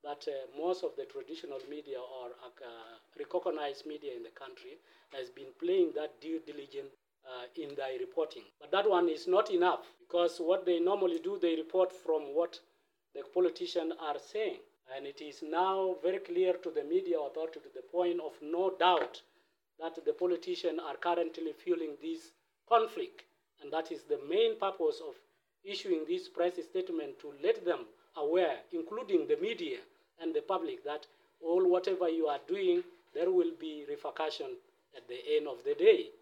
that most of the traditional media or recognized media in the country has been playing that due diligence in their reporting. But that one is not enough, because what they normally do, they report from what the politicians are saying. And it is now very clear to the media authority, to the point of no doubt, that the politicians are currently fueling this conflict. And that is the main purpose of issuing this press statement, to let them aware, including the media and the public, that all whatever you are doing, there will be repercussion at the end of the day.